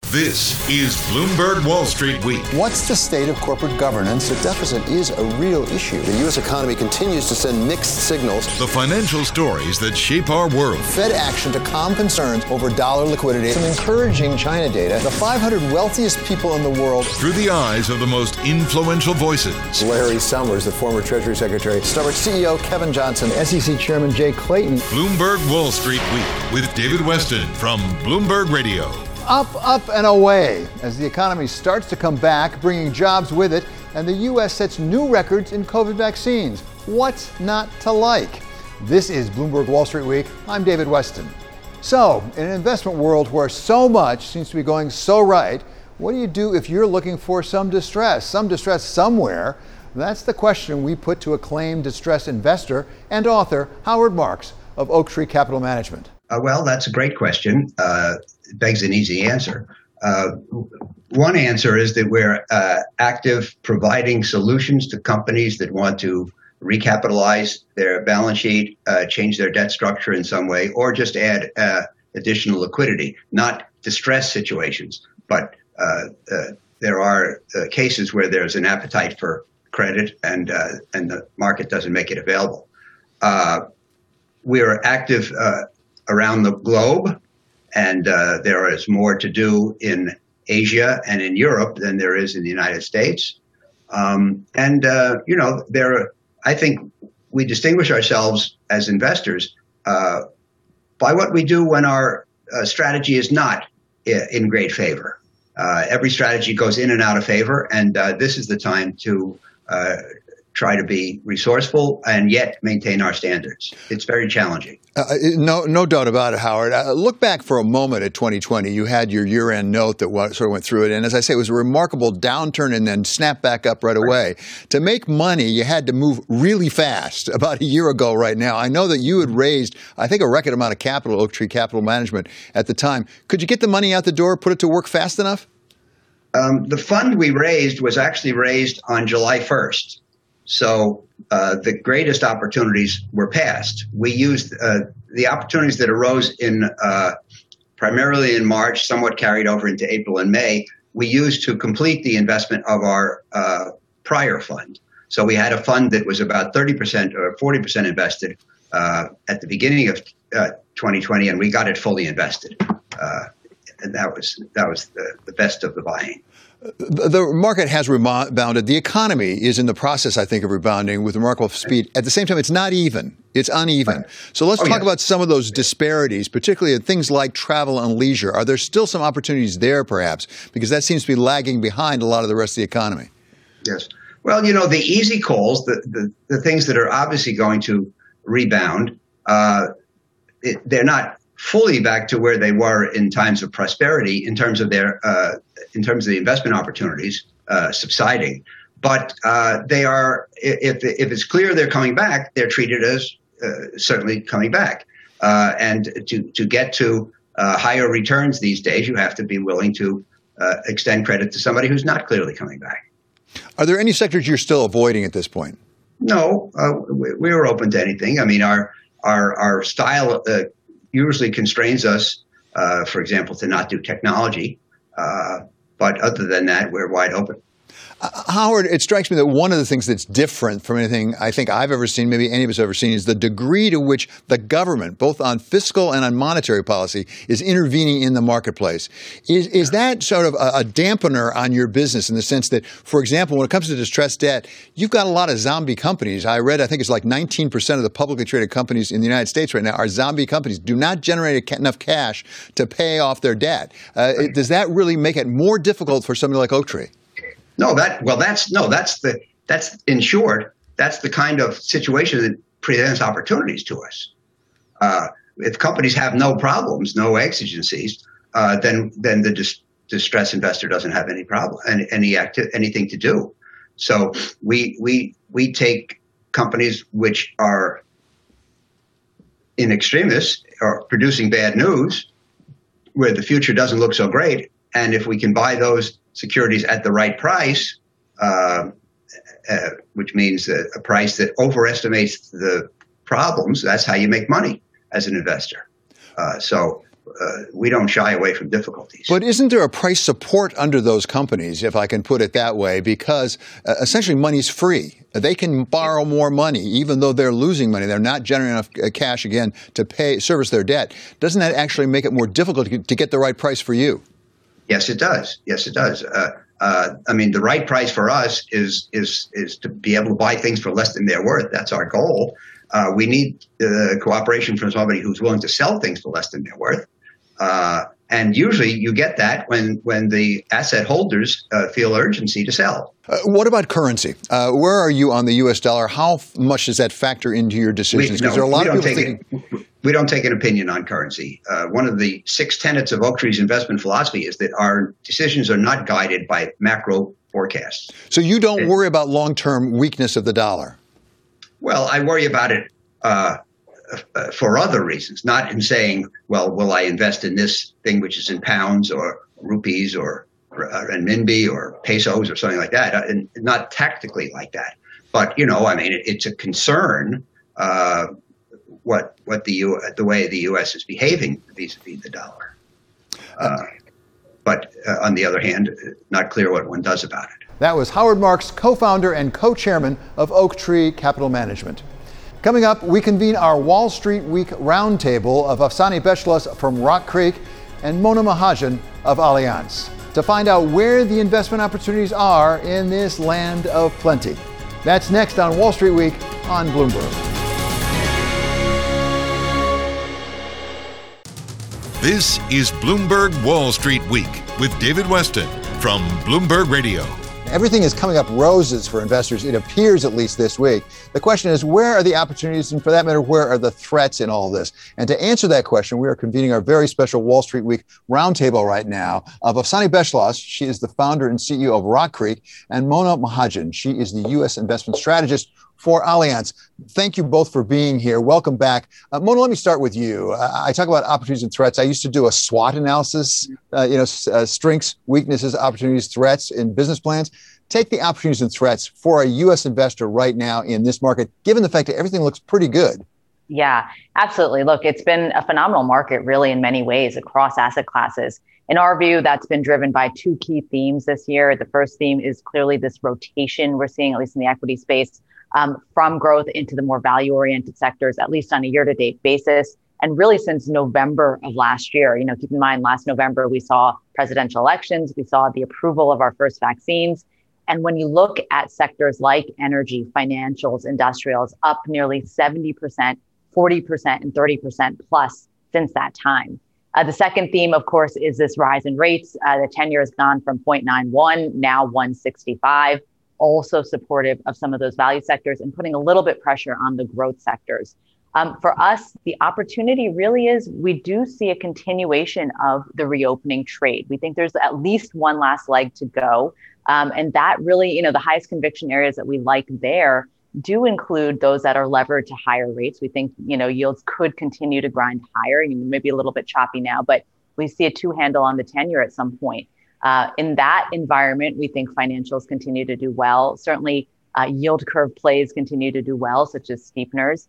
This is Bloomberg Wall Street Week. What's the state of corporate governance? The deficit is a real issue. The U.S. economy continues to send mixed signals. The financial stories that shape our world. Fed action to calm concerns over dollar liquidity. Some encouraging China data. The 500 wealthiest people in the world. Through the eyes of the most influential voices. Larry Summers, the former Treasury Secretary. Starbucks CEO Kevin Johnson. SEC Chairman Jay Clayton. Bloomberg Wall Street Week with David Weston from Bloomberg Radio. Up, and away as the economy starts to come back, bringing jobs with it, and the U.S. sets new records in COVID vaccines. What's not to like? This is Bloomberg Wall Street Week. I'm David Weston. So, in an investment world where so much seems to be going so right, what do you do if you're looking for some distress somewhere? That's the question we put to acclaimed distress investor and author Howard Marks of Oaktree Capital Management. Well, that's a great question. It begs an easy answer. One answer is that we're active providing solutions to companies that want to recapitalize their balance sheet, change their debt structure in some way, or just add additional liquidity, not distress situations. But there are cases where there's an appetite for credit and the market doesn't make it available. We're active around the globe, and there is more to do in Asia and in Europe than there is in the United States. I think we distinguish ourselves as investors by what we do when our strategy is not in great favor. Every strategy goes in and out of favor, and this is the time to try to be resourceful and yet maintain our standards. It's very challenging. No doubt about it, Howard. Look back for a moment at 2020. You had your year-end note that sort of went through it. And as I say, it was a remarkable downturn and then snapped back up right away. To make money, you had to move really fast about a year ago right now. I know that you had raised, I think, a record amount of capital, Oaktree Capital Management, at the time. Could you get the money out the door, put it to work fast enough? The fund we raised was actually raised on July 1st. So the greatest opportunities were passed. We used the opportunities that arose primarily in March, somewhat carried over into April and May. We used to complete the investment of our prior fund. So we had a fund that was about 30% or 40% invested at the beginning of 2020, and we got it fully invested. And that was the best of the buying. The market has rebounded. The economy is in the process, I think, of rebounding with remarkable speed. At the same time, it's not even. It's uneven. Right. So let's talk about some of those disparities, particularly in things like travel and leisure. Are there still some opportunities there, perhaps? Because that seems to be lagging behind a lot of the rest of the economy. Yes. Well, the easy calls, the things that are obviously going to rebound, they're not fully back to where they were in times of prosperity in terms of the investment opportunities subsiding. But they are, if it's clear they're coming back, they're treated as certainly coming back. And to get to higher returns these days, you have to be willing to extend credit to somebody who's not clearly coming back. Are there any sectors you're still avoiding at this point? No, we were open to anything. I mean, our style usually constrains us, for example, to not do technology. But other than that, we're wide open. Howard, it strikes me that one of the things that's different from anything I think I've ever seen, maybe any of us have ever seen, is the degree to which the government, both on fiscal and on monetary policy, is intervening in the marketplace. Is that sort of a dampener on your business in the sense that, for example, when it comes to distressed debt, you've got a lot of zombie companies. I think it's like 19% of the publicly traded companies in the United States right now are zombie companies, do not generate enough cash to pay off their debt. Does that really make it more difficult for somebody like Oaktree? That's in short, that's the kind of situation that presents opportunities to us. If companies have no problems, no exigencies, then the distressed investor doesn't have any problem, anything to do. So we take companies which are in extremis or producing bad news, where the future doesn't look so great, and if we can buy those securities at the right price, which means a price that overestimates the problems, that's how you make money as an investor. So we don't shy away from difficulties. But isn't there a price support under those companies, if I can put it that way, because essentially money's free? They can borrow more money, even though they're losing money. They're not generating enough cash, again, to service their debt. Doesn't that actually make it more difficult to get the right price for you? Yes, it does. Yes, it does. I mean, the right price for us is to be able to buy things for less than they're worth. That's our goal. We need cooperation from somebody who's willing to sell things for less than they're worth. And usually you get that when the asset holders feel urgency to sell. What about currency? Where are you on the U.S. dollar? How much does that factor into your decisions? Because there are a lot of people thinking... We don't take an opinion on currency. One of the 6 tenets of Oaktree's investment philosophy is that our decisions are not guided by macro forecasts. So you don't worry about long-term weakness of the dollar? Well, I worry about it for other reasons, not in saying, well, will I invest in this thing which is in pounds or rupees or renminbi or pesos or something like that, and not tactically like that. But, I mean, it's a concern the way the U.S. is behaving vis-a-vis the dollar. But on the other hand, not clear what one does about it. That was Howard Marks, co-founder and co-chairman of Oaktree Capital Management. Coming up, we convene our Wall Street Week roundtable of Afsani Beshlas from Rock Creek and Mona Mahajan of Allianz to find out where the investment opportunities are in this land of plenty. That's next on Wall Street Week on Bloomberg. This is Bloomberg Wall Street Week with David Weston from Bloomberg Radio. Everything is coming up roses for investors, it appears, at least this week. The question is, where are the opportunities? And for that matter, where are the threats in all this? And to answer that question, we are convening our very special Wall Street Week roundtable right now of Afsani Beshlas. She is the founder and CEO of Rock Creek, and Mona Mahajan. She is the U.S. investment strategist for Allianz. Thank you both for being here. Welcome back. Mona, let me start with you. I talk about opportunities and threats. I used to do a SWOT analysis, strengths, weaknesses, opportunities, threats in business plans. Take the opportunities and threats for a U.S. investor right now in this market, given the fact that everything looks pretty good. Yeah, absolutely. Look, it's been a phenomenal market, really, in many ways across asset classes. In our view, that's been driven by 2 key themes this year. The first theme is clearly this rotation we're seeing, at least in the equity space, from growth into the more value-oriented sectors, at least on a year-to-date basis. And really since November of last year, keep in mind, last November, we saw presidential elections, we saw the approval of our first vaccines. And when you look at sectors like energy, financials, industrials, up nearly 70%, 40%, and 30% plus since that time. The second theme, of course, is this rise in rates. The 10-year has gone from 0.91, now 165. Also supportive of some of those value sectors and putting a little bit pressure on the growth sectors. For us, the opportunity really is we do see a continuation of the reopening trade. We think there's at least one last leg to go. And that really, the highest conviction areas that we like there do include those that are levered to higher rates. We think, yields could continue to grind higher, maybe a little bit choppy now, but we see a 2-handle on the 10-year at some point. In that environment, we think financials continue to do well. Certainly, yield curve plays continue to do well, such as steepeners.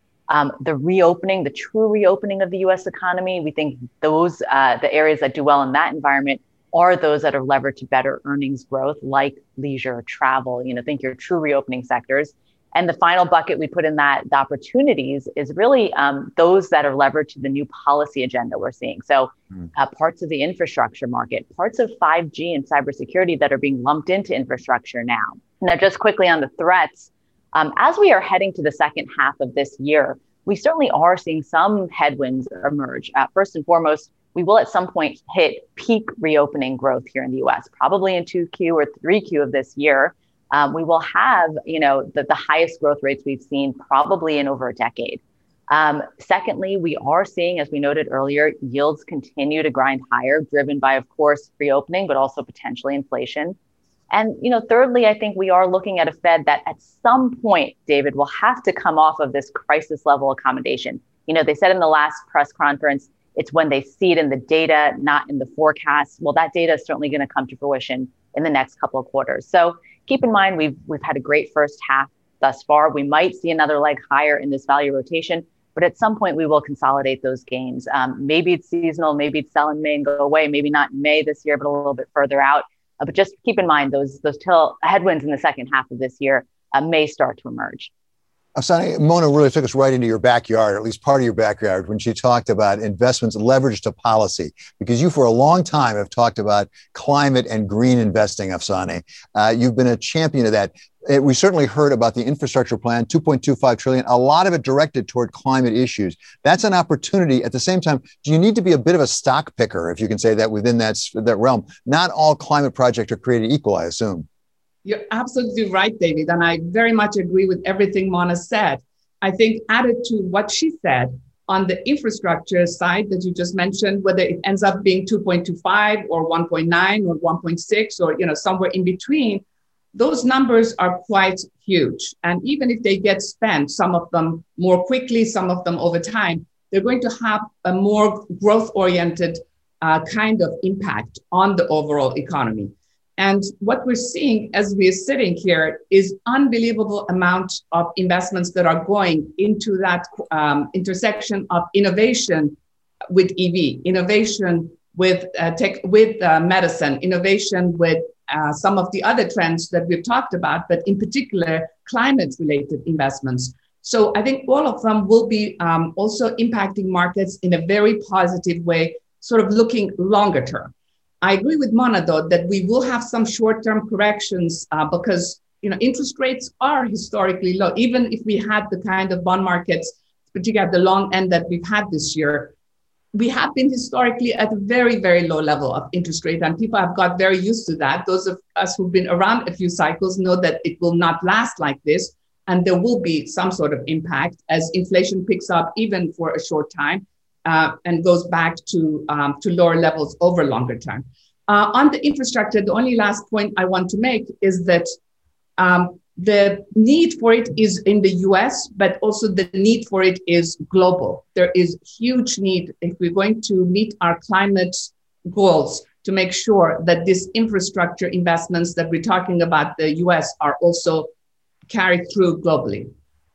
The true reopening of the U.S. economy, we think those, the areas that do well in that environment are those that are levered to better earnings growth, like leisure, travel, think your true reopening sectors. And the final bucket we put in the opportunities is really those that are levered to the new policy agenda we're seeing. So parts of the infrastructure market, parts of 5G and cybersecurity that are being lumped into infrastructure now. Now, just quickly on the threats, as we are heading to the second half of this year, we certainly are seeing some headwinds emerge. First and foremost, we will at some point hit peak reopening growth here in the U.S., probably in 2Q or 3Q of this year. We will have, the highest growth rates we've seen probably in over a decade. Secondly, we are seeing, as we noted earlier, yields continue to grind higher, driven by, of course, reopening, but also potentially inflation. And, thirdly, I think we are looking at a Fed that at some point, David, will have to come off of this crisis level accommodation. They said in the last press conference, it's when they see it in the data, not in the forecast. Well, that data is certainly going to come to fruition in the next couple of quarters. So keep in mind, we've had a great first half thus far. We might see another leg higher in this value rotation, But at some point, we will consolidate those gains. Maybe it's seasonal, maybe it's sell in May and go away, maybe not in May this year, but a little bit further out. But just keep in mind those headwinds in the second half of this year may start to emerge. Afsaneh, Mona really took us right into your backyard, or at least part of your backyard, when she talked about investments leveraged to policy, because you for a long time have talked about climate and green investing, Afsaneh. You've been a champion of that. We certainly heard about the infrastructure plan, $2.25 trillion, a lot of it directed toward climate issues. That's an opportunity. At the same time, do you need to be a bit of a stock picker, if you can say that, within that realm? Not all climate projects are created equal, I assume. You're absolutely right, David. And I very much agree with everything Mona said. I think added to what she said on the infrastructure side that you just mentioned, whether it ends up being 2.25 or 1.9 or 1.6 or somewhere in between, those numbers are quite huge. And even if they get spent, some of them more quickly, some of them over time, they're going to have a more growth-oriented kind of impact on the overall economy. And what we're seeing as we're sitting here is unbelievable amount of investments that are going into that intersection of innovation with EV, innovation with tech, with medicine, innovation with some of the other trends that we've talked about, but in particular, climate-related investments. So I think all of them will be also impacting markets in a very positive way, sort of looking longer term. I agree with Mona, though, that we will have some short-term corrections because interest rates are historically low. Even if we had the kind of bond markets, particularly at the long end that we've had this year, we have been historically at a very, very low level of interest rate, and people have got very used to that. Those of us who've been around a few cycles know that it will not last like this, and there will be some sort of impact as inflation picks up even for a short time. And goes back to lower levels over longer term. On the infrastructure, the only last point I want to make is that the need for it is in the US, but also the need for it is global. There is huge need if we're going to meet our climate goals to make sure that these infrastructure investments that we're talking about the US are also carried through globally.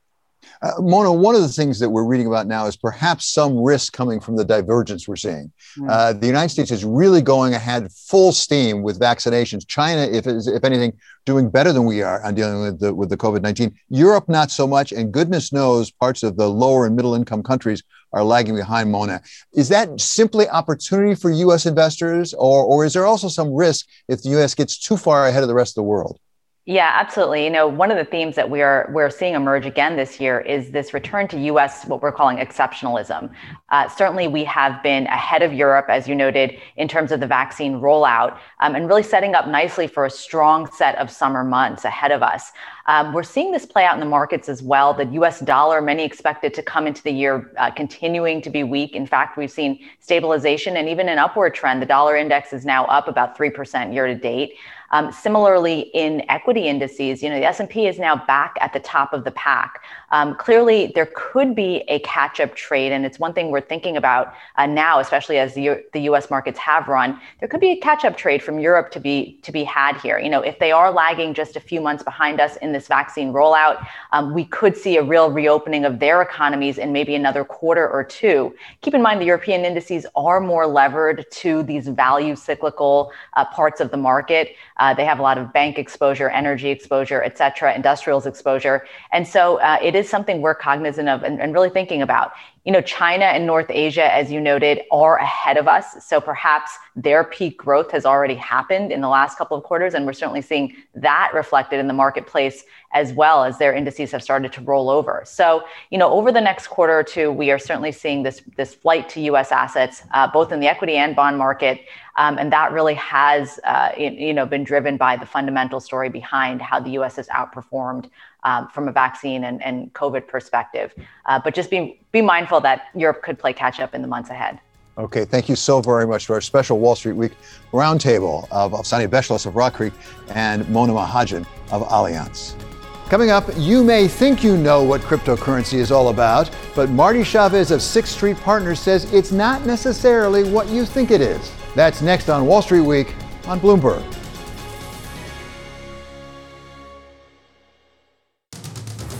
Mona, one of the things that we're reading about now is perhaps some risk coming from the divergence we're seeing. The United States is really going ahead full steam with vaccinations. China, if anything, doing better than we are on dealing with the COVID-19. Europe, not so much. And goodness knows, parts of the lower and middle income countries are lagging behind, Mona. Is that simply opportunity for U.S. investors, or is there also some risk if the U.S. gets too far ahead of the rest of the world? Yeah, absolutely. One of the themes that we're seeing emerge again this year is this return to U.S., what we're calling exceptionalism. Certainly, we have been ahead of Europe, as you noted, in terms of the vaccine rollout, and really setting up nicely for a strong set of summer months ahead of us. We're seeing this play out in the markets as well. The U.S. dollar, many expected to come into the year continuing to be weak. In fact, we've seen stabilization and even an upward trend. The dollar index is now up about 3% year to date. Similarly, in equity indices, the S&P is now back at the top of the pack. Clearly, there could be a catch-up trade, and it's one thing we're thinking about now, especially as the U.S. markets have run. There could be a catch-up trade from Europe to be had here. If they are lagging just a few months behind us in this vaccine rollout, we could see a real reopening of their economies in maybe another quarter or two. Keep in mind, the European indices are more levered to these value cyclical parts of the market. They have a lot of bank exposure, energy exposure, et cetera, industrials exposure. And so it is something we're cognizant of and really thinking about. China and North Asia, as you noted, are ahead of us. So perhaps their peak growth has already happened in the last couple of quarters. And we're certainly seeing that reflected in the marketplace as well as their indices have started to roll over. So, over the next quarter or two, we are certainly seeing this flight to U.S. assets, both in the equity and bond market. And that really has, been driven by the fundamental story behind how the U.S. has outperformed from a vaccine and COVID perspective. But just be mindful that Europe could play catch up in the months ahead. Okay, thank you so very much for our special Wall Street Week roundtable of Afsaneh Beschloss of Rock Creek and Mona Mahajan of Allianz. Coming up, you may think you know what cryptocurrency is all about, but Marty Chavez of Sixth Street Partners says it's not necessarily what you think it is. That's next on Wall Street Week on Bloomberg.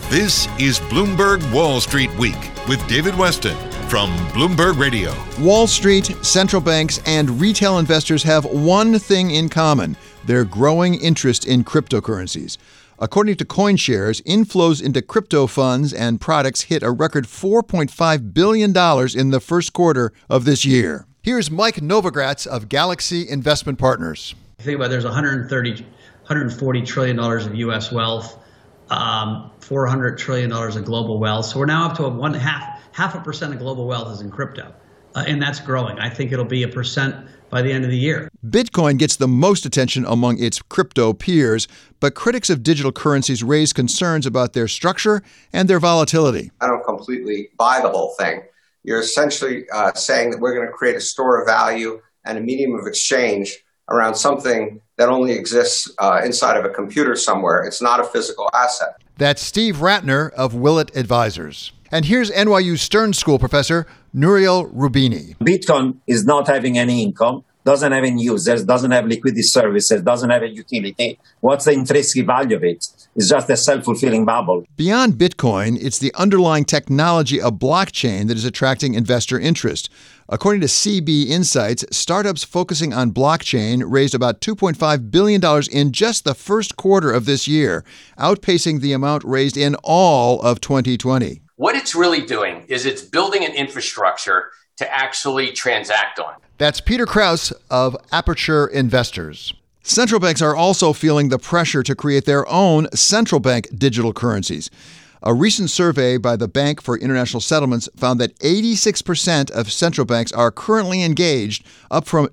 This is Bloomberg Wall Street Week with David Weston from Bloomberg Radio. Wall Street, central banks, and retail investors have one thing in common: their growing interest in cryptocurrencies. According to CoinShares, inflows into crypto funds and products hit a record $4.5 billion in the first quarter of this year. Here's Mike Novogratz of Galaxy Investment Partners. Think about there's $140 trillion of U.S. wealth, $400 trillion of global wealth. So we're now up to half a percent of global wealth is in crypto, and that's growing. I think it'll be 1% by the end of the year. Bitcoin gets the most attention among its crypto peers, but critics of digital currencies raise concerns about their structure and their volatility. I don't completely buy the whole thing. You're essentially saying that we're going to create a store of value and a medium of exchange around something that only exists inside of a computer somewhere. It's not a physical asset. That's Steve Ratner of Willett Advisors. And here's NYU Stern School professor Nouriel Roubini. Bitcoin is not having any income, doesn't have any users, doesn't have liquidity services, doesn't have a utility. What's the intrinsic value of it? It's just a self-fulfilling bubble. Beyond Bitcoin, it's the underlying technology of blockchain that is attracting investor interest. According to CB Insights, startups focusing on blockchain raised about $2.5 billion in just the first quarter of this year, outpacing the amount raised in all of 2020. What it's really doing is it's building an infrastructure to actually transact on. That's Peter Krause of Aperture Investors. Central banks are also feeling the pressure to create their own central bank digital currencies. A recent survey by the Bank for International Settlements found that 86% of central banks are currently engaged, up from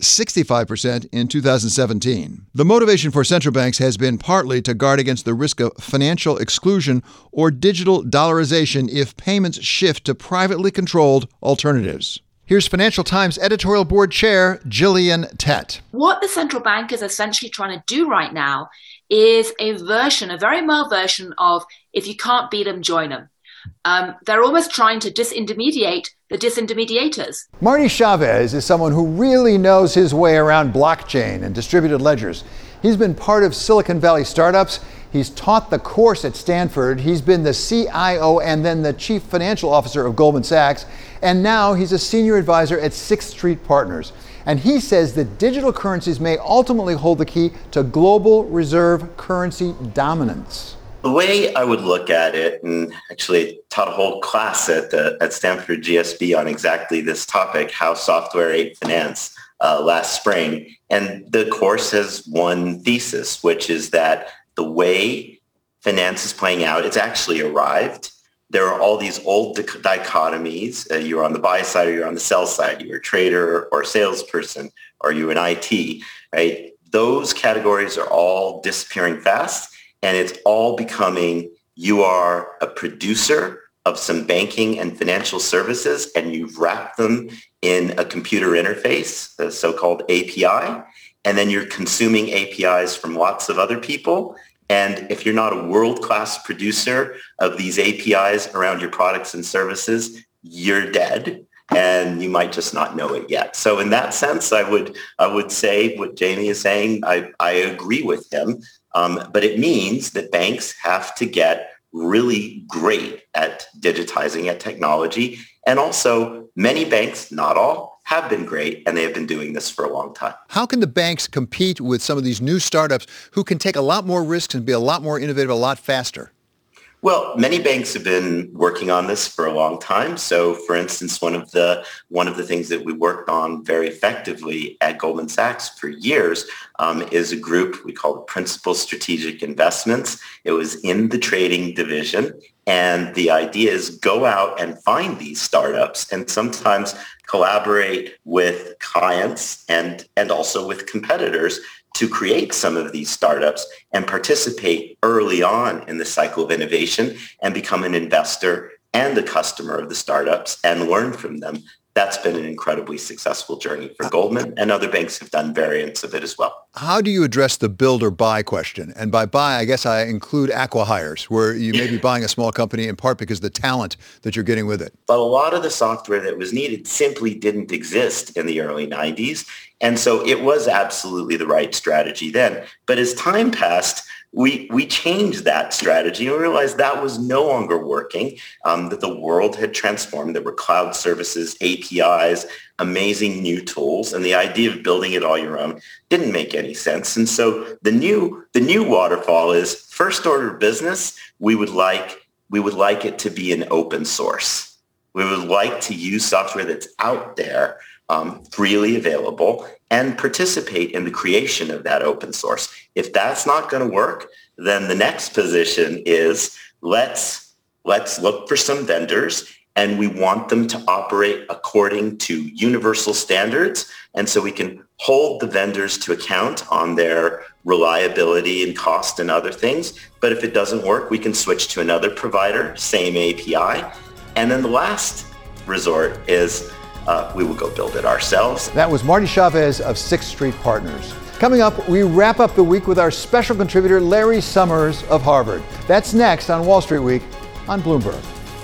65% in 2017. The motivation for central banks has been partly to guard against the risk of financial exclusion or digital dollarization if payments shift to privately controlled alternatives. Here's Financial Times editorial board chair Gillian Tett. What the central bank is essentially trying to do right now is a very mild version of if you can't beat them, join them. They're almost trying to disintermediate the disintermediators. Marty Chavez is someone who really knows his way around blockchain and distributed ledgers. He's been part of Silicon Valley startups. He's taught the course at Stanford. He's been the CIO and then the chief financial officer of Goldman Sachs. And now he's a senior advisor at Sixth Street Partners. And he says that digital currencies may ultimately hold the key to global reserve currency dominance. The way I would look at it, and actually taught a whole class at Stanford GSB on exactly this topic, how software ate finance, last spring. And the course has one thesis, which is that the way finance is playing out, it's actually arrived. There are all these old dichotomies. You're on the buy side or you're on the sell side. You're a trader or a salesperson, or you're in IT, right? Those categories are all disappearing fast, and it's all becoming you are a producer of some banking and financial services, and you've wrapped them in a computer interface, the so-called API, and then you're consuming APIs from lots of other people. And if you're not a world-class producer of these APIs around your products and services, you're dead, and you might just not know it yet. So in that sense, I would say what Jamie is saying, I agree with him. But it means that banks have to get really great at digitizing at technology. And also many banks, not all, have been great, and they have been doing this for a long time. How can the banks compete with some of these new startups who can take a lot more risks and be a lot more innovative a lot faster? Well, many banks have been working on this for a long time. So, for instance, one of the things that we worked on very effectively at Goldman Sachs for years is a group we call Principal Strategic Investments. It was in the trading division. And the idea is go out and find these startups and sometimes collaborate with clients and also with competitors to create some of these startups and participate early on in the cycle of innovation and become an investor and a customer of the startups and learn from them. That's been an incredibly successful journey for Goldman, and other banks have done variants of it as well. How do you address the build or buy question? And by buy, I guess I include acqui-hires, where you may be buying a small company in part because of the talent that you're getting with it. But a lot of the software that was needed simply didn't exist in the early 90s. And so it was absolutely the right strategy then. But as time passed, we changed that strategy and realized that was no longer working, that the world had transformed. There were cloud services, APIs, amazing new tools, and the idea of building it all your own didn't make any sense. And so the new waterfall is first order of business. We would like it to be an open source. We would like to use software that's out there, freely available, and participate in the creation of that open source. If that's not going to work, then the next position is let's look for some vendors, and we want them to operate according to universal standards. And so we can hold the vendors to account on their reliability and cost and other things. But if it doesn't work, we can switch to another provider, same API. And then the last resort is we will go build it ourselves. That was Marty Chavez of Sixth Street Partners. Coming up, we wrap up the week with our special contributor, Larry Summers of Harvard. That's next on Wall Street Week on Bloomberg.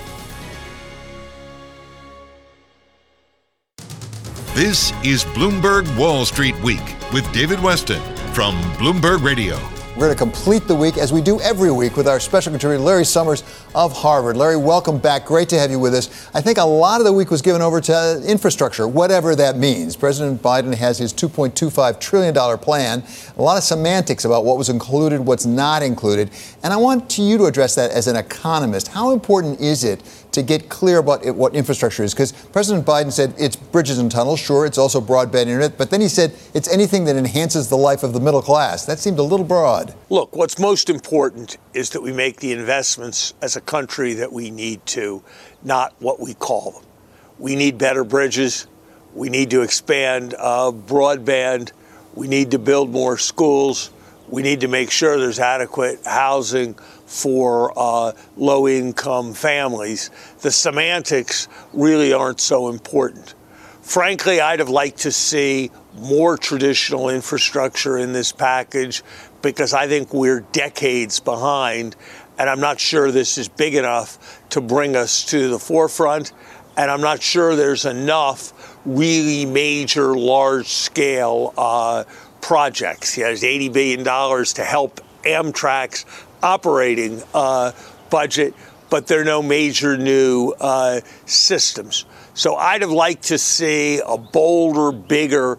This is Bloomberg Wall Street Week with David Weston from Bloomberg Radio. We're going to complete the week, as we do every week, with our special contributor, Larry Summers of Harvard. Larry, welcome back. Great to have you with us. I think a lot of the week was given over to infrastructure, whatever that means. President Biden has his $2.25 trillion plan. A lot of semantics about what was included, what's not included. And I want you to address that as an economist. How important is it to get clear about what infrastructure is? Because President Biden said it's bridges and tunnels. Sure, it's also broadband internet. But then he said it's anything that enhances the life of the middle class. That seemed a little broad. Look, what's most important is that we make the investments as a country that we need to, not what we call them. We need better bridges. We need to expand broadband. We need to build more schools. We need to make sure there's adequate housing for low-income families. The semantics really aren't so important. Frankly, I'd have liked to see more traditional infrastructure in this package because I think we're decades behind, and I'm not sure this is big enough to bring us to the forefront, and I'm not sure there's enough really major, large-scale projects. There's $80 billion to help Amtrak's operating budget, but there are no major new systems. So I'd have liked to see a bolder, bigger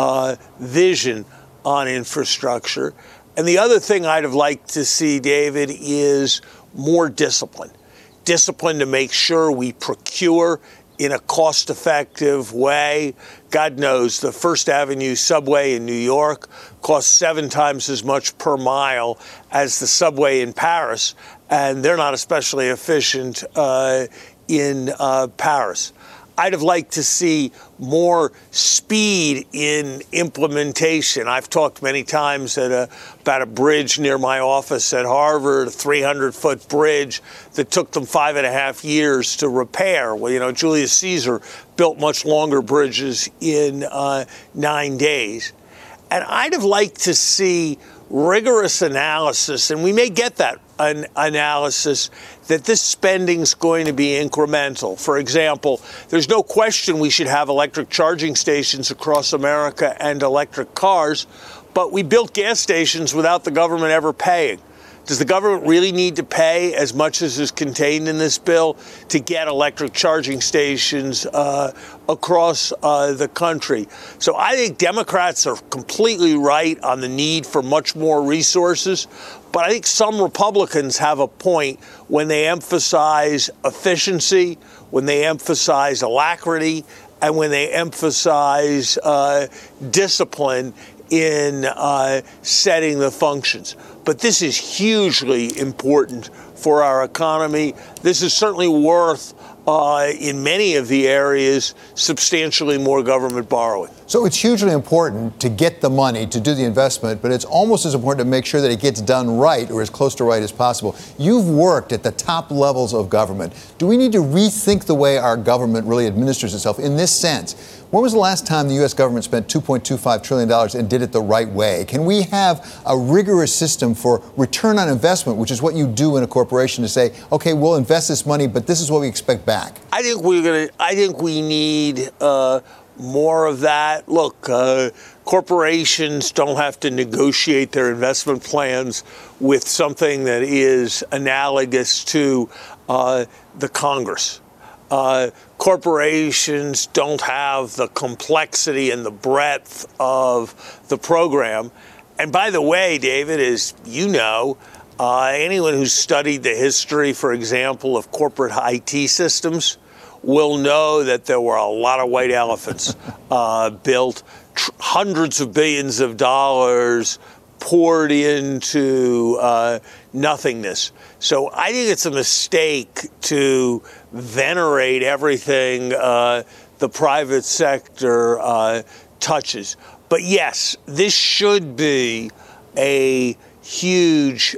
vision on infrastructure. And the other thing I'd have liked to see, David, is more discipline. Discipline to make sure we procure in a cost-effective way. God knows the First Avenue subway in New York costs 7 times as much per mile as the subway in Paris, and they're not especially efficient in Paris. I'd have liked to see more speed in implementation. I've talked many times about a bridge near my office at Harvard, a 300-foot bridge that took them 5.5 years to repair. Well, Julius Caesar built much longer bridges in 9 days. And I'd have liked to see rigorous analysis, and we may get that analysis, that this spending's going to be incremental. For example, there's no question we should have electric charging stations across America and electric cars, but we built gas stations without the government ever paying. Does the government really need to pay as much as is contained in this bill to get electric charging stations across the country? So I think Democrats are completely right on the need for much more resources. But I think some Republicans have a point when they emphasize efficiency, when they emphasize alacrity, and when they emphasize discipline in setting the functions. But this is hugely important for our economy. This is certainly worth, in many of the areas, substantially more government borrowing. So it's hugely important to get the money to do the investment, but it's almost as important to make sure that it gets done right, or as close to right as possible. You've worked at the top levels of government. Do we need to rethink the way our government really administers itself in this sense? When was the last time the U.S. government spent $2.25 trillion and did it the right way? Can we have a rigorous system for return on investment, which is what you do in a corporation, to say, okay, we'll invest this money, but this is what we expect back? I think we need more of that. Look, corporations don't have to negotiate their investment plans with something that is analogous to the Congress. Corporations don't have the complexity and the breadth of the program. And by the way, David, as you know, anyone who's studied the history, for example, of corporate IT systems will know that there were a lot of white elephants built, hundreds of billions of dollars poured into nothingness. So I think it's a mistake to venerate everything the private sector touches. But yes, this should be a huge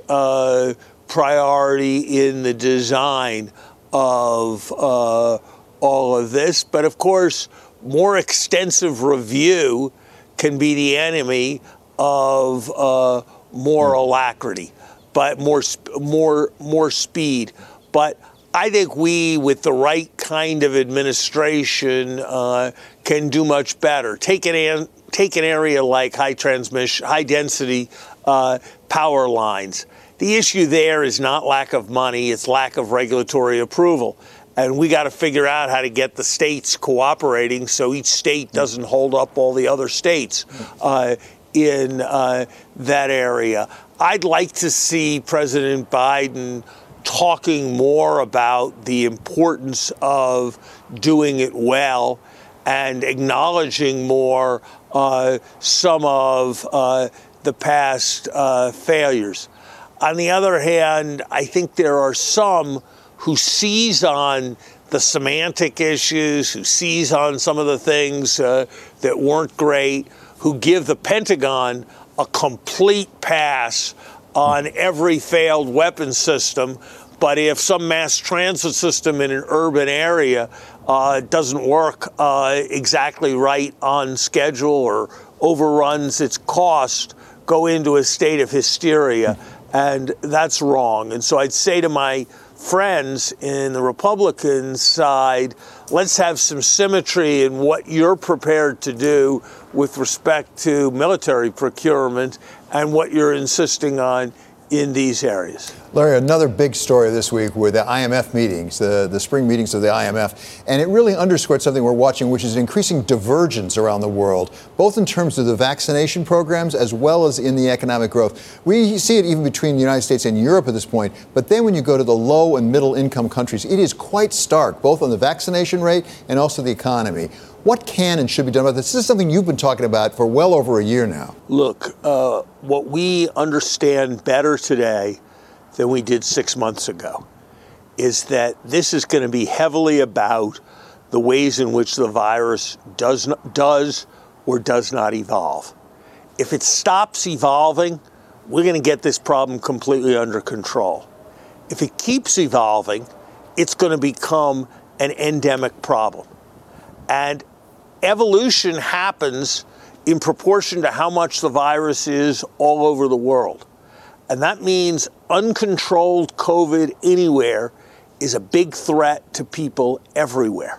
priority in the design of all of this. But of course, more extensive review can be the enemy of more alacrity, but more speed. But I think we, with the right kind of administration, can do much better. Take an area like high density power lines. The issue there is not lack of money, it's lack of regulatory approval. And we got to figure out how to get the states cooperating so each state doesn't hold up all the other states in that area. I'd like to see President Biden talking more about the importance of doing it well and acknowledging more some of the past failures. On the other hand, I think there are some who seize on the semantic issues, who seize on some of the things that weren't great, who give the Pentagon a complete pass on every failed weapons system. But if some mass transit system in an urban area doesn't work exactly right on schedule or overruns its cost, go into a state of hysteria. And that's wrong. And so I'd say to my friends in the Republican side, let's have some symmetry in what you're prepared to do with respect to military procurement and what you're insisting on in these areas. Larry, another big story this week were the IMF meetings, the spring meetings of the IMF, and it really underscored something we're watching, which is increasing divergence around the world, both in terms of the vaccination programs as well as in the economic growth. We see it even between the United States and Europe at this point, but then when you go to the low and middle income countries, it is quite stark, both on the vaccination rate and also the economy. What can and should be done about this? This is something you've been talking about for well over a year now. Look, what we understand better today than we did 6 months ago is that this is going to be heavily about the ways in which the virus does or does not evolve. If it stops evolving, we're going to get this problem completely under control. If it keeps evolving, it's going to become an endemic problem. And evolution happens in proportion to how much the virus is all over the world. And that means uncontrolled COVID anywhere is a big threat to people everywhere.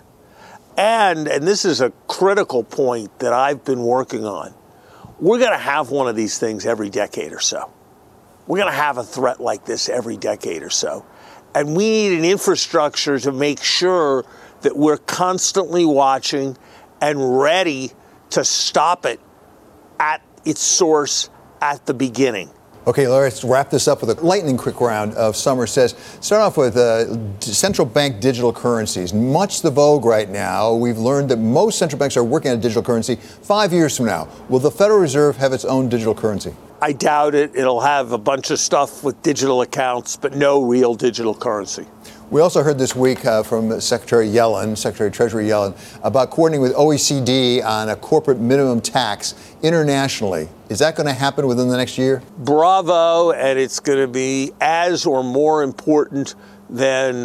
And this is a critical point that I've been working on, we're going to have one of these things every decade or so. We're going to have a threat like this every decade or so. And we need an infrastructure to make sure that we're constantly watching and ready to stop it at its source at the beginning. Okay, Larry, let's wrap this up with a lightning quick round of Summer Says. Start off with central bank digital currencies. Much the vogue right now. We've learned that most central banks are working on a digital currency. 5 years from now, will the Federal Reserve have its own digital currency? I doubt it. It'll have a bunch of stuff with digital accounts, but no real digital currency. We also heard this week from Secretary Treasury Yellen, about coordinating with OECD on a corporate minimum tax internationally. Is that going to happen within the next year? Bravo, and it's going to be as or more important than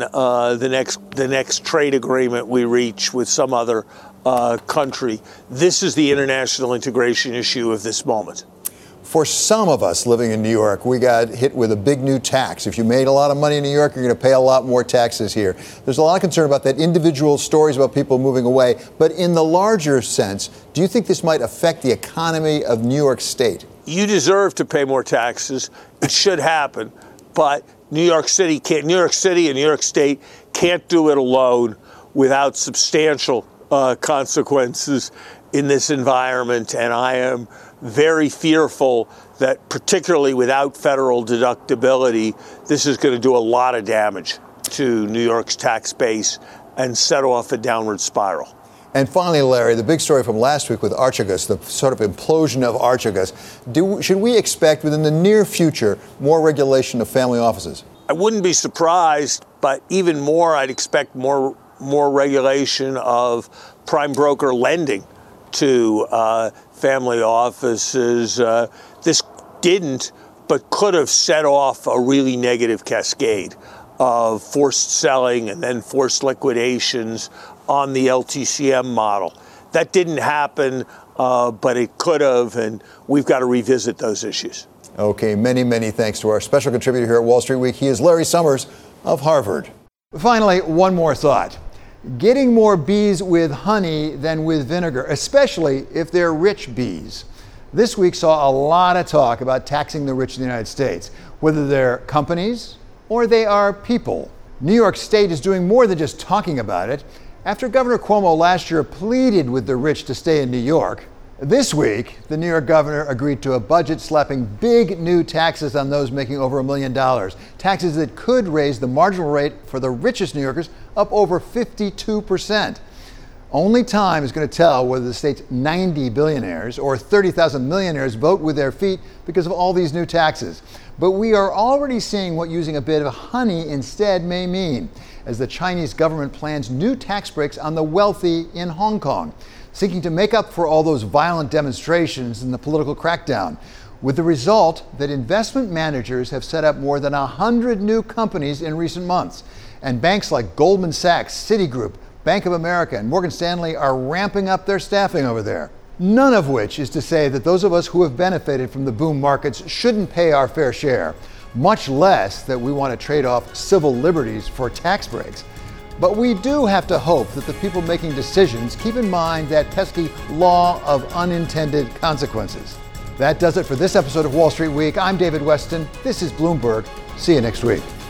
the next trade agreement we reach with some other country. This is the international integration issue of this moment. For some of us living in New York, we got hit with a big new tax. If you made a lot of money in New York, you're going to pay a lot more taxes here. There's a lot of concern about that, individual stories about people moving away. But in the larger sense, do you think this might affect the economy of New York State? You deserve to pay more taxes. It should happen. But New York City and New York State can't do it alone without substantial consequences in this environment. And I am very fearful that, particularly without federal deductibility, this is going to do a lot of damage to New York's tax base and set off a downward spiral. And finally, Larry, the big story from last week with Archegos, the sort of implosion of Archegos. Should we expect within the near future more regulation of family offices? I wouldn't be surprised, but even more, I'd expect more regulation of prime broker lending to family offices. This didn't, but could have set off a really negative cascade of forced selling and then forced liquidations on the LTCM model. That didn't happen, but it could have, and we've got to revisit those issues. Okay, many, many thanks to our special contributor here at Wall Street Week. He is Larry Summers of Harvard. Finally, one more thought. Getting more bees with honey than with vinegar, especially if they're rich bees. This week saw a lot of talk about taxing the rich in the United States, whether they're companies or they are people. New York State is doing more than just talking about it. After Governor Cuomo last year pleaded with the rich to stay in New York, this week, the New York governor agreed to a budget slapping big new taxes on those making over $1 million. Taxes that could raise the marginal rate for the richest New Yorkers up over 52%. Only time is going to tell whether the state's 90 billionaires or 30,000 millionaires vote with their feet because of all these new taxes. But we are already seeing what using a bit of honey instead may mean, as the Chinese government plans new tax breaks on the wealthy in Hong Kong, seeking to make up for all those violent demonstrations and the political crackdown, with the result that investment managers have set up more than 100 new companies in recent months. And banks like Goldman Sachs, Citigroup, Bank of America, and Morgan Stanley are ramping up their staffing over there. None of which is to say that those of us who have benefited from the boom markets shouldn't pay our fair share, much less that we want to trade off civil liberties for tax breaks. But we do have to hope that the people making decisions keep in mind that pesky law of unintended consequences. That does it for this episode of Wall Street Week. I'm David Westin. This is Bloomberg. See you next week.